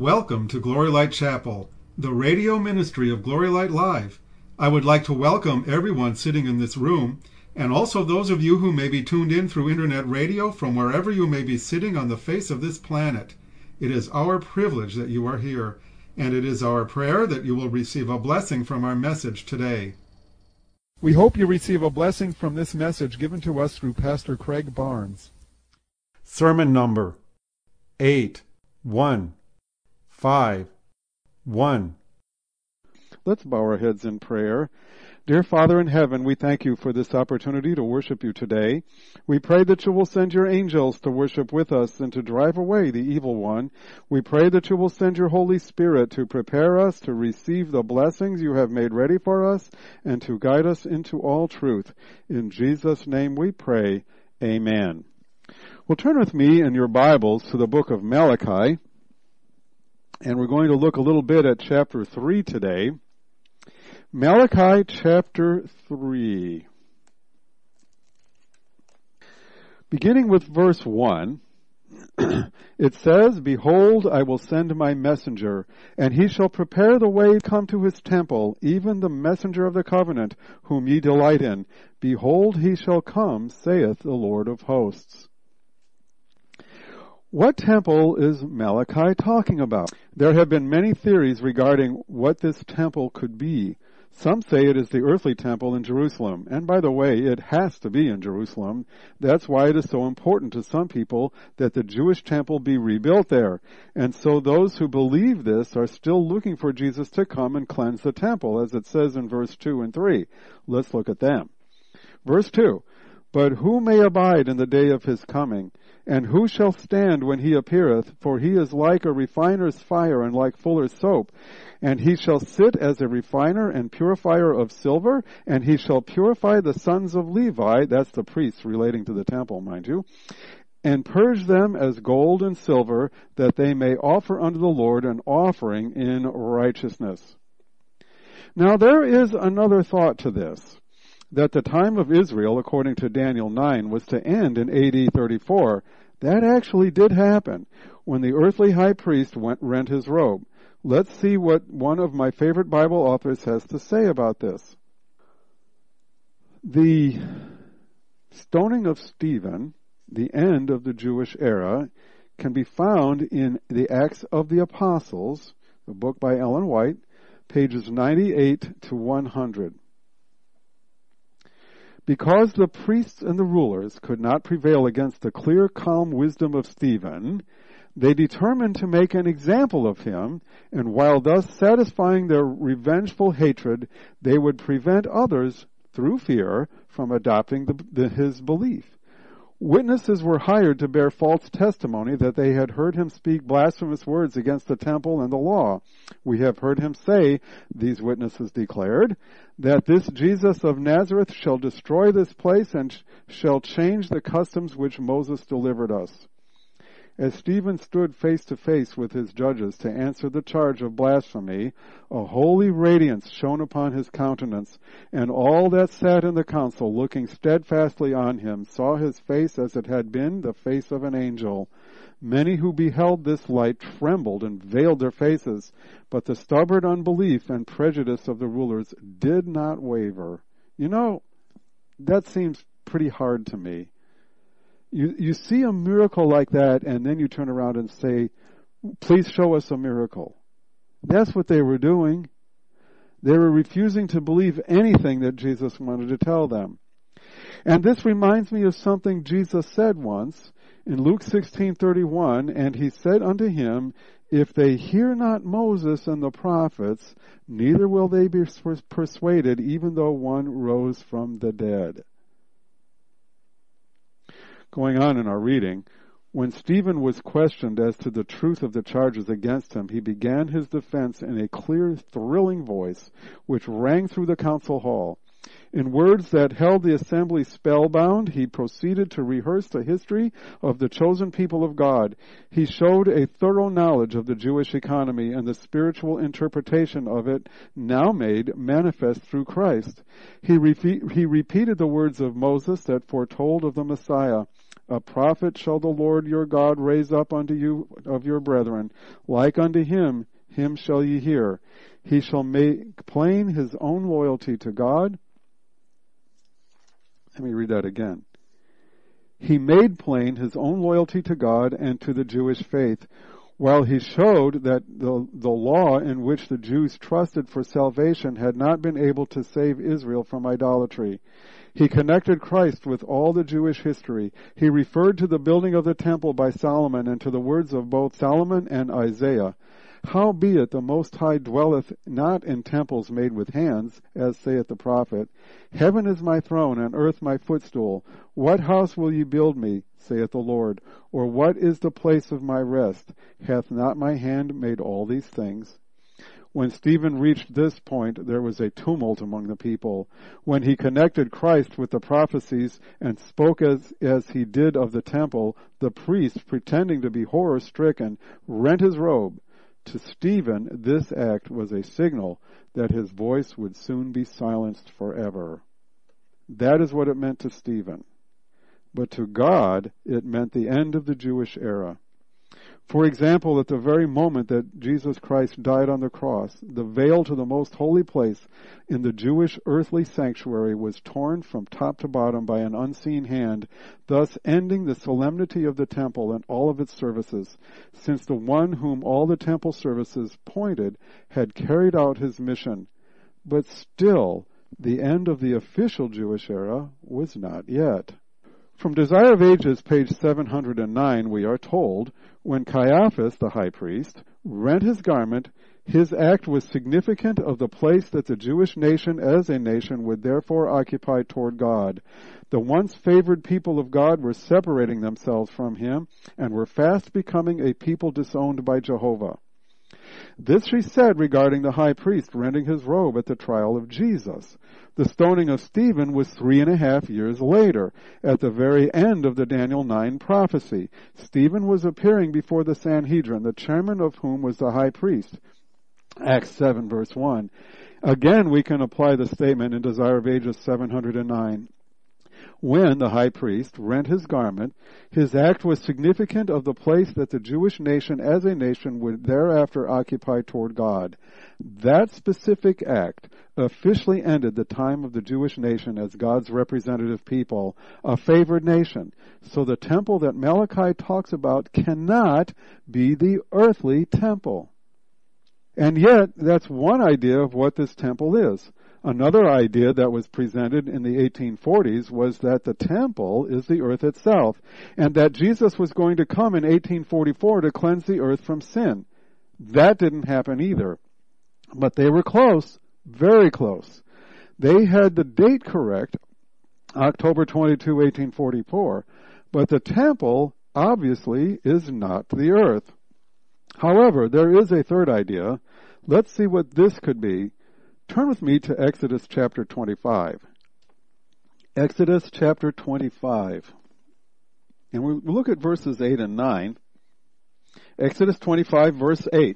Welcome to Glory Light Chapel, the radio ministry of Glory Light Live. I would like to welcome everyone sitting in this room, and also those of you who may be tuned in through internet radio from wherever you may be sitting on the face of this planet. It is our privilege that you are here, and it is our prayer that you will receive a blessing from our message today. We hope you receive a blessing from this message given to us through Pastor Craig Barnes. Sermon number 815. Let's bow our heads in prayer. Dear Father in heaven, we thank you for this opportunity to worship you today. We pray that you will send your angels to worship with us and to drive away the evil one. We pray that you will send your Holy Spirit to prepare us to receive the blessings you have made ready for us and to guide us into all truth. In Jesus' name we pray. Amen. Well, turn with me in your Bibles to the book of Malachi. And we're going to look a little bit at chapter 3 today. Malachi chapter 3. Beginning with verse 1, it says, Behold, I will send my messenger, and he shall prepare the way to come to his temple, even the messenger of the covenant, whom ye delight in. Behold, he shall come, saith the Lord of hosts. What temple is Malachi talking about? There have been many theories regarding what this temple could be. Some say it is the earthly temple in Jerusalem. And by the way, it has to be in Jerusalem. That's why it is so important to some people that the Jewish temple be rebuilt there. And so those who believe this are still looking for Jesus to come and cleanse the temple, as it says in verse 2 and 3. Let's look at them. Verse 2, But who may abide in the day of his coming? And who shall stand when he appeareth? For he is like a refiner's fire and like fuller's soap. And he shall sit as a refiner and purifier of silver, and he shall purify the sons of Levi, that's the priests relating to the temple, mind you, and purge them as gold and silver, that they may offer unto the Lord an offering in righteousness. Now there is another thought to this, that the time of Israel, according to Daniel 9, was to end in AD 34. That actually did happen when the earthly high priest rent his robe. Let's see what one of my favorite Bible authors has to say about this. The stoning of Stephen, the end of the Jewish era, can be found in the Acts of the Apostles, the book by Ellen White, pages 98 to 100. Because the priests and the rulers could not prevail against the clear, calm wisdom of Stephen, they determined to make an example of him, and while thus satisfying their revengeful hatred, they would prevent others, through fear, from adopting his belief. Witnesses were hired to bear false testimony that they had heard him speak blasphemous words against the temple and the law. We have heard him say, these witnesses declared, that this Jesus of Nazareth shall destroy this place and shall change the customs which Moses delivered us. As Stephen stood face to face with his judges to answer the charge of blasphemy, a holy radiance shone upon his countenance, and all that sat in the council, looking steadfastly on him, saw his face as it had been the face of an angel. Many who beheld this light trembled and veiled their faces, but the stubborn unbelief and prejudice of the rulers did not waver. You know, that seems pretty hard to me. You see a miracle like that, and then you turn around and say, please show us a miracle. That's what they were doing. They were refusing to believe anything that Jesus wanted to tell them. And this reminds me of something Jesus said once in Luke 16:31, and he said unto him, If they hear not Moses and the prophets, neither will they be persuaded, even though one rose from the dead. Going on in our reading, when Stephen was questioned as to the truth of the charges against him, he began his defense in a clear, thrilling voice, which rang through the council hall. In words that held the assembly spellbound, he proceeded to rehearse the history of the chosen people of God. He showed a thorough knowledge of the Jewish economy and the spiritual interpretation of it, now made manifest through Christ. He repeated the words of Moses that foretold of the Messiah, A prophet shall the Lord your God raise up unto you of your brethren, like unto him, him shall ye hear. He shall make plain his own loyalty to God. Let me read that again. He made plain his own loyalty to God and to the Jewish faith, while he showed that the law in which the Jews trusted for salvation had not been able to save Israel from idolatry. He connected Christ with all the Jewish history. He referred to the building of the temple by Solomon and to the words of both Solomon and Isaiah. Howbeit the Most High dwelleth not in temples made with hands, as saith the prophet. Heaven is my throne, and earth my footstool. What house will ye build me, saith the Lord? Or what is the place of my rest? Hath not my hand made all these things? When Stephen reached this point, there was a tumult among the people. When he connected Christ with the prophecies and spoke as he did of the temple, the priest, pretending to be horror-stricken, rent his robe. To Stephen, this act was a signal that his voice would soon be silenced forever. That is what it meant to Stephen. But to God, it meant the end of the Jewish era. For example, at the very moment that Jesus Christ died on the cross, the veil to the most holy place in the Jewish earthly sanctuary was torn from top to bottom by an unseen hand, thus ending the solemnity of the temple and all of its services, since the one whom all the temple services pointed had carried out his mission. But still, the end of the official Jewish era was not yet. From Desire of Ages, page 709, we are told, when Caiaphas, the high priest, rent his garment, his act was significant of the place that the Jewish nation as a nation would therefore occupy toward God. The once favored people of God were separating themselves from him and were fast becoming a people disowned by Jehovah. This she said regarding the high priest rending his robe at the trial of Jesus. The stoning of Stephen was 3.5 years later, at the very end of the Daniel 9 prophecy. Stephen was appearing before the Sanhedrin, the chairman of whom was the high priest. Acts 7 verse 1. Again, we can apply the statement in Desire of Ages 709. When the high priest rent his garment, his act was significant of the place that the Jewish nation as a nation would thereafter occupy toward God. That specific act officially ended the time of the Jewish nation as God's representative people, a favored nation. So the temple that Malachi talks about cannot be the earthly temple. And yet, that's one idea of what this temple is. Another idea that was presented in the 1840s was that the temple is the earth itself, and that Jesus was going to come in 1844 to cleanse the earth from sin. That didn't happen either. But they were close, very close. They had the date correct, October 22, 1844, but the temple obviously is not the earth. However, there is a third idea. Let's see what this could be. Turn with me to Exodus chapter 25. Exodus chapter 25. And we'll look at verses 8 and 9. Exodus 25 verse 8.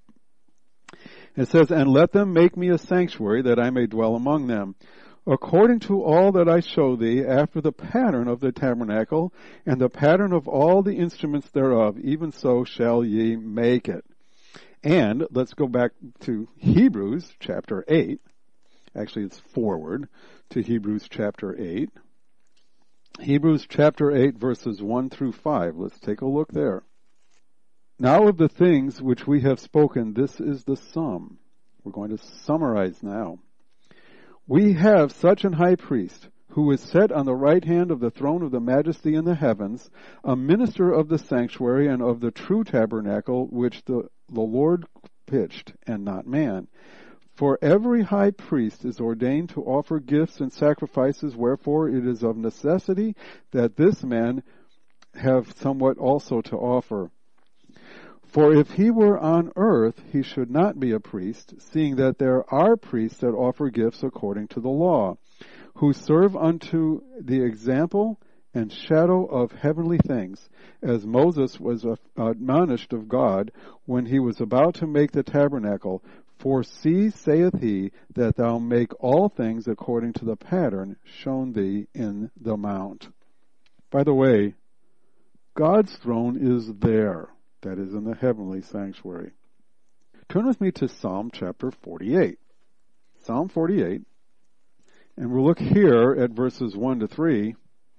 It says, "And let them make me a sanctuary that I may dwell among them, according to all that I show thee, after the pattern of the tabernacle, and the pattern of all the instruments thereof, even so shall ye make it." And let's go back to Hebrews chapter 8. Actually, it's forward to Hebrews chapter 8. Hebrews chapter 8 verses 1 through 5. Let's take a look there. "Now of the things which we have spoken, this is the sum." We're going to summarize now. "We have such an high priest, who is set on the right hand of the throne of the majesty in the heavens, a minister of the sanctuary and of the true tabernacle, which the Lord pitched, and not man. For every high priest is ordained to offer gifts and sacrifices, wherefore it is of necessity that this man have somewhat also to offer. For if he were on earth, he should not be a priest, seeing that there are priests that offer gifts according to the law, who serve unto the example and shadow of heavenly things, as Moses was admonished of God when he was about to make the tabernacle. For see, saith he, that thou make all things according to the pattern shown thee in the mount." By the way, God's throne is there. That is in the heavenly sanctuary. Turn with me to Psalm chapter 48. Psalm 48. And we'll look here at verses 1 to 3.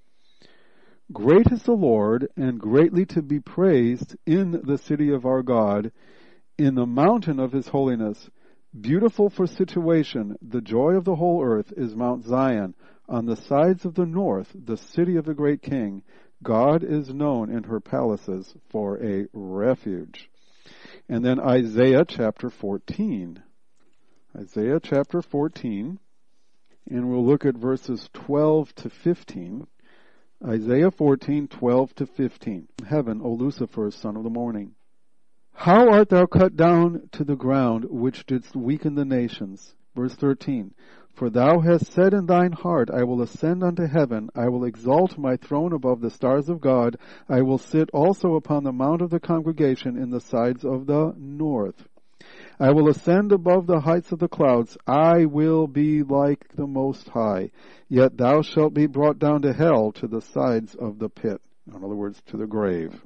Great is the Lord, and greatly to be praised in the city of our God, in the mountain of his holiness. Beautiful for situation, the joy of the whole earth is Mount Zion, on the sides of the north, the city of the great king. God is known in her palaces for a refuge. And then Isaiah chapter 14. Isaiah chapter 14, and we'll look at verses 12 to 15. Isaiah 14:12 to 15. Heaven, O Lucifer, son of the morning. How art thou cut down to the ground, which didst weaken the nations? Verse 13. For thou hast said in thine heart, I will ascend unto heaven, I will exalt my throne above the stars of God, I will sit also upon the mount of the congregation in the sides of the north. I will ascend above the heights of the clouds, I will be like the Most High, yet thou shalt be brought down to hell, to the sides of the pit. In other words, to the grave.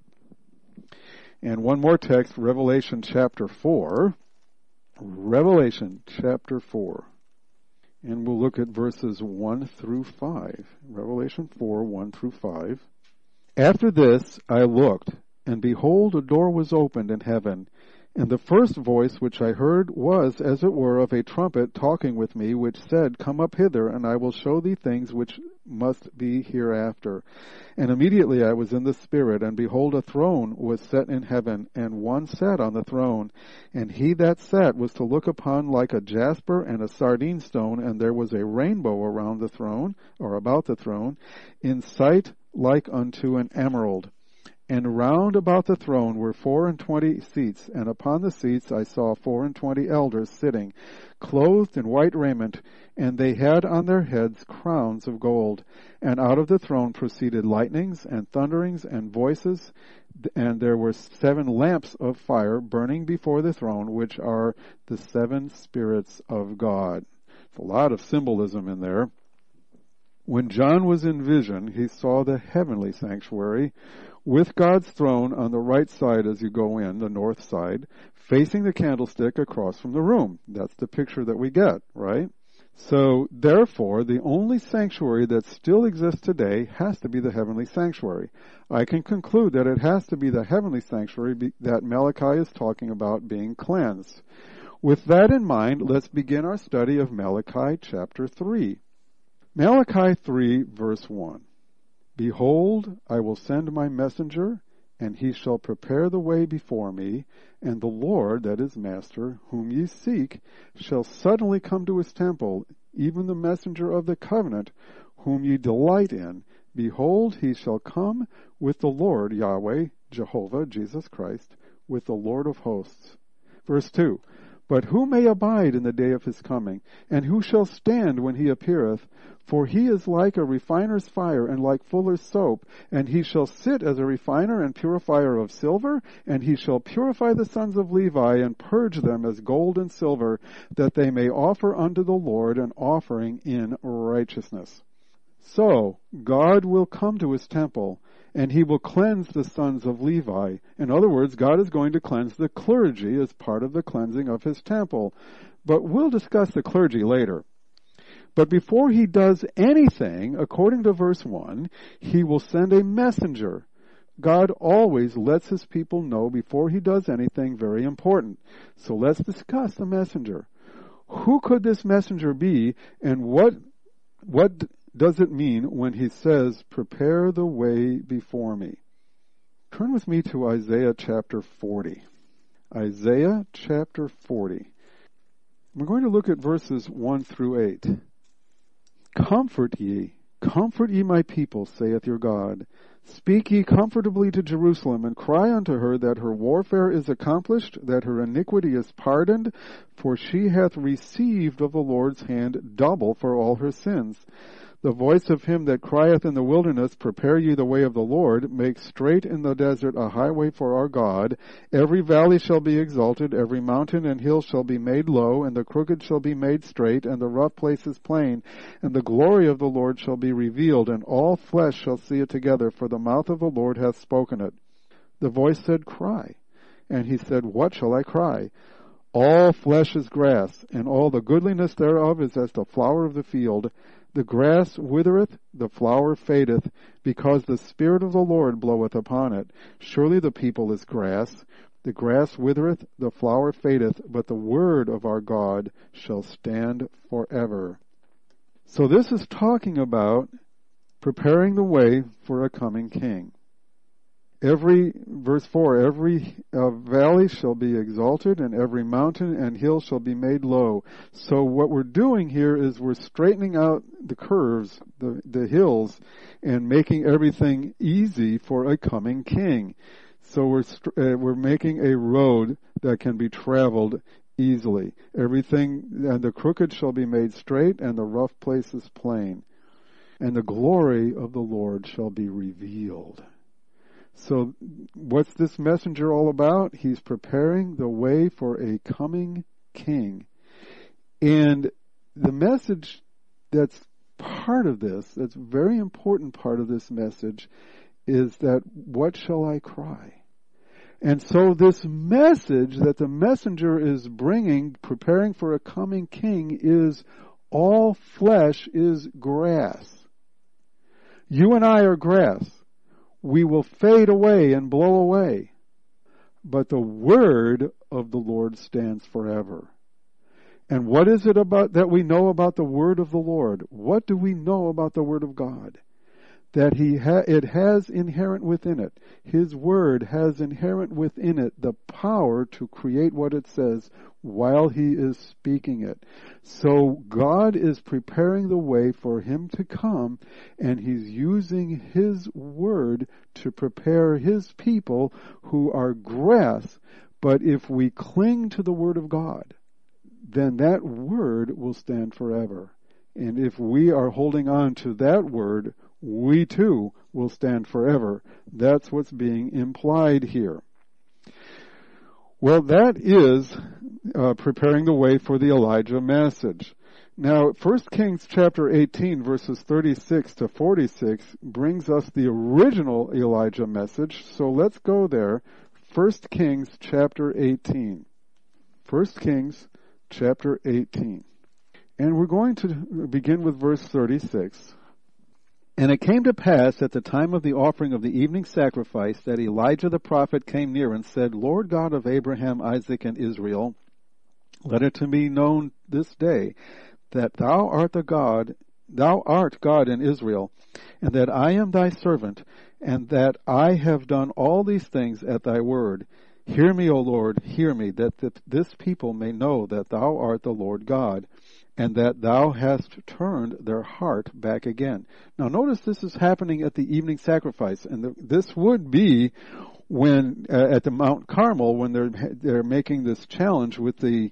And one more text, Revelation chapter 4. Revelation chapter 4. And we'll look at verses 1 through 5. Revelation 4, 1 through 5. After this I looked, and behold, a door was opened in heaven. And the first voice which I heard was, as it were, of a trumpet talking with me, which said, Come up hither, and I will show thee things which must be hereafter. And immediately I was in the Spirit, and behold, a throne was set in heaven, and one sat on the throne. And he that sat was to look upon like a jasper and a sardine stone, and there was a rainbow around the throne, or about the throne, in sight like unto an emerald. And round about the throne were 24 seats, and upon the seats I saw 24 elders sitting, clothed in white raiment, and they had on their heads crowns of gold. And out of the throne proceeded lightnings and thunderings and voices, and there were 7 lamps of fire burning before the throne, which are the 7 spirits of God. It's a lot of symbolism in there. When John was in vision, he saw the heavenly sanctuary, with God's throne on the right side as you go in, the north side, facing the candlestick across from the room. That's the picture that we get, right? So, therefore, the only sanctuary that still exists today has to be the heavenly sanctuary. I can conclude that it has to be the heavenly sanctuary that Malachi is talking about being cleansed. With that in mind, let's begin our study of Malachi chapter 3. Malachi 3, verse 1. Behold, I will send my messenger, and he shall prepare the way before me, and the Lord, that is Master, whom ye seek, shall suddenly come to his temple, even the messenger of the covenant, whom ye delight in. Behold, he shall come with the Lord, Yahweh, Jehovah, Jesus Christ, with the Lord of hosts. Verse 2. But who may abide in the day of his coming? And who shall stand when he appeareth? For he is like a refiner's fire, and like fuller's soap. And he shall sit as a refiner and purifier of silver, and he shall purify the sons of Levi, and purge them as gold and silver, that they may offer unto the Lord an offering in righteousness. So, God will come to his temple, and he will cleanse the sons of Levi. In other words, God is going to cleanse the clergy as part of the cleansing of his temple. But we'll discuss the clergy later. But before he does anything, according to verse 1, he will send a messenger. God always lets his people know before he does anything very important. So let's discuss the messenger. Who could this messenger be, and what does it mean when he says, prepare the way before me? Turn with me to Isaiah chapter 40. Isaiah chapter 40. We're going to look at verses 1 through 8. Comfort ye my people, saith your God. Speak ye comfortably to Jerusalem, and cry unto her that her warfare is accomplished, that her iniquity is pardoned, for she hath received of the Lord's hand double for all her sins. The voice of him that crieth in the wilderness, prepare ye the way of the Lord, make straight in the desert a highway for our God. Every valley shall be exalted, every mountain and hill shall be made low, and the crooked shall be made straight, and the rough places plain. And the glory of the Lord shall be revealed, and all flesh shall see it together, for the mouth of the Lord hath spoken it. The voice said, Cry. And he said, What shall I cry? All flesh is grass, and all the goodliness thereof is as the flower of the field. The grass withereth, the flower fadeth, because the Spirit of the Lord bloweth upon it. Surely the people is grass. The grass withereth, the flower fadeth, but the word of our God shall stand forever. So this is talking about preparing the way for a coming king. Verse 4, every valley shall be exalted, and every mountain and hill shall be made low. So what we're doing here is we're straightening out the curves, the hills, and making everything easy for a coming king. So we're making a road that can be traveled easily. Everything, and the crooked shall be made straight, and the rough places plain. And the glory of the Lord shall be revealed. So what's this messenger all about? He's preparing the way for a coming king. And the message that's part of this, that's a very important part of this message, is that what shall I cry? And so this message that the messenger is bringing, preparing for a coming king, is all flesh is grass. You and I are grass. We will fade away and blow away. But the word of the Lord stands forever. And what is it about that we know about the word of the Lord? What do we know about the word of God? That it has inherent within it. His word has inherent within it the power to create what it says while he is speaking it. So God is preparing the way for him to come, and he's using his word to prepare his people who are grass. But if we cling to the word of God, then that word will stand forever. And if we are holding on to that word, we too will stand forever. That's what's being implied here. Well, that is preparing the way for the Elijah message. Now, 1 Kings chapter 18, verses 36 to 46 brings us the original Elijah message. So let's go there. 1 Kings chapter 18. 1 Kings chapter 18. And we're going to begin with verse 36. And it came to pass at the time of the offering of the evening sacrifice that Elijah the prophet came near and said, Lord God of Abraham, Isaac, and Israel, let it to be known this day that thou art God in Israel, and that I am thy servant, and that I have done all these things at thy word. Hear me, O Lord, hear me, that this people may know that thou art the Lord God, and that thou hast turned their heart back again. Now notice this is happening at the evening sacrifice, and this would be when at the Mount Carmel, when they're making this challenge with the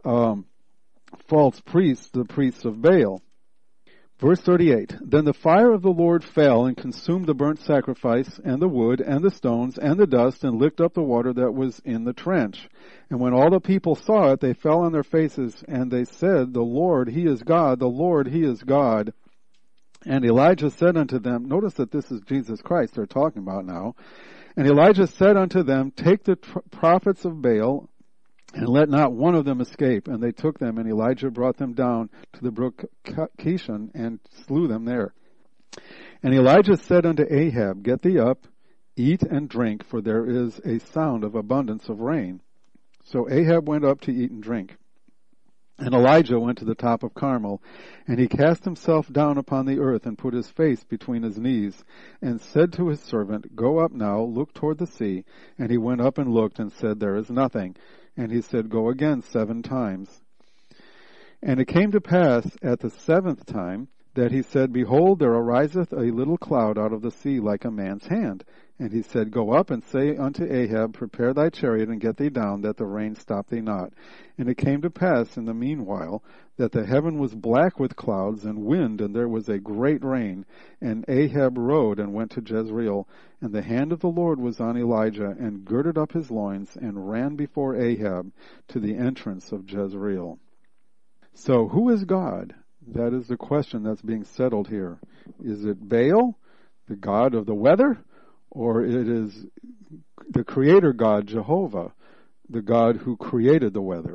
false priests, the priests of Baal. Verse 38, Then the fire of the Lord fell and consumed the burnt sacrifice and the wood and the stones and the dust and licked up the water that was in the trench. And when all the people saw it, they fell on their faces and they said, The Lord, He is God, the Lord, He is God. And Elijah said unto them, notice that this is Jesus Christ they're talking about now. And Elijah said unto them, Take the prophets of Baal, and let not one of them escape. And they took them, and Elijah brought them down to the brook Kishon, and slew them there. And Elijah said unto Ahab, Get thee up, eat and drink, for there is a sound of abundance of rain. So Ahab went up to eat and drink. And Elijah went to the top of Carmel, and he cast himself down upon the earth, and put his face between his knees, and said to his servant, Go up now, look toward the sea. And he went up and looked, and said, There is nothing. And he said, Go again 7 times. And it came to pass at the 7th time that he said, Behold, there ariseth a little cloud out of the sea like a man's hand. And he said, Go up and say unto Ahab, Prepare thy chariot and get thee down, that the rain stop thee not. And it came to pass in the meanwhile that the heaven was black with clouds and wind, and there was a great rain. And Ahab rode and went to Jezreel. And the hand of the Lord was on Elijah, and girded up his loins, and ran before Ahab to the entrance of Jezreel. So who is God? That is the question that's being settled here. Is it Baal, the god of the weather? Or it is the creator God, Jehovah, the God who created the weather?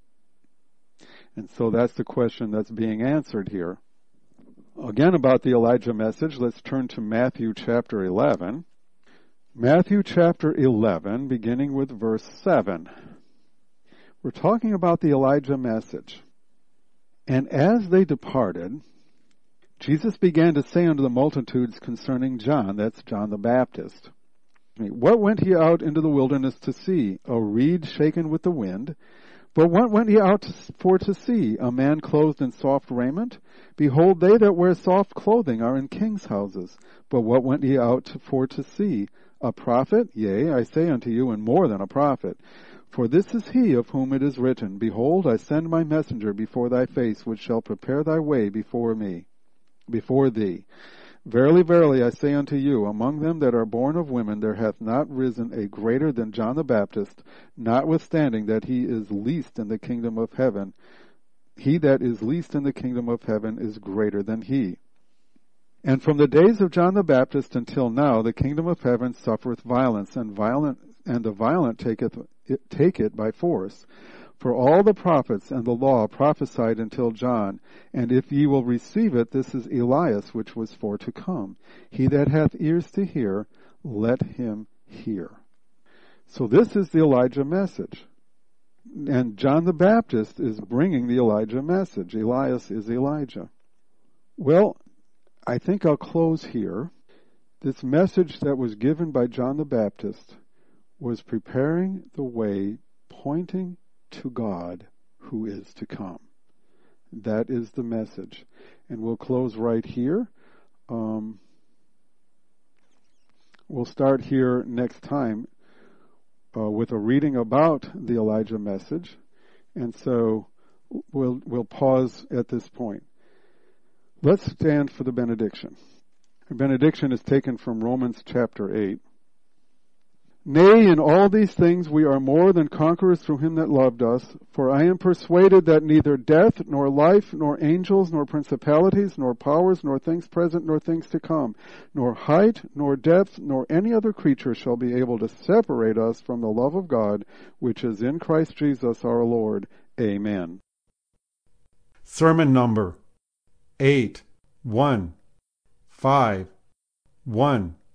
And so that's the question that's being answered here. Again, about the Elijah message, let's turn to Matthew chapter 11. Matthew chapter 11, beginning with verse 7. We're talking about the Elijah message. And as they departed, Jesus began to say unto the multitudes concerning John, that's John the Baptist, What went he out into the wilderness to see? A reed shaken with the wind? But what went he out for to see? A man clothed in soft raiment? Behold, they that wear soft clothing are in kings' houses. But what went he out for to see? A prophet? Yea, I say unto you, and more than a prophet. For this is he of whom it is written, Behold, I send my messenger before thy face, which shall prepare thy way before thee. Verily, verily, I say unto you, among them that are born of women there hath not risen a greater than John the Baptist, notwithstanding that he is least in the kingdom of heaven. He that is least in the kingdom of heaven is greater than he. And from the days of John the Baptist until now, the kingdom of heaven suffereth violence, and the violent take it by force. For all the prophets and the law prophesied until John, and if ye will receive it, this is Elias which was for to come. He that hath ears to hear, let him hear. So this is the Elijah message. And John the Baptist is bringing the Elijah message. Elias is Elijah. Well, I think I'll close here. This message that was given by John the Baptist was preparing the way, pointing to God who is to come. That is the message. And we'll close right here. We'll start here next time with a reading about the Elijah message. And so we'll pause at this point. Let's stand for the benediction. The benediction is taken from Romans chapter 8. Nay, in all these things we are more than conquerors through him that loved us. For I am persuaded that neither death, nor life, nor angels, nor principalities, nor powers, nor things present, nor things to come, nor height, nor depth, nor any other creature shall be able to separate us from the love of God, which is in Christ Jesus our Lord. Amen. Sermon number 81511.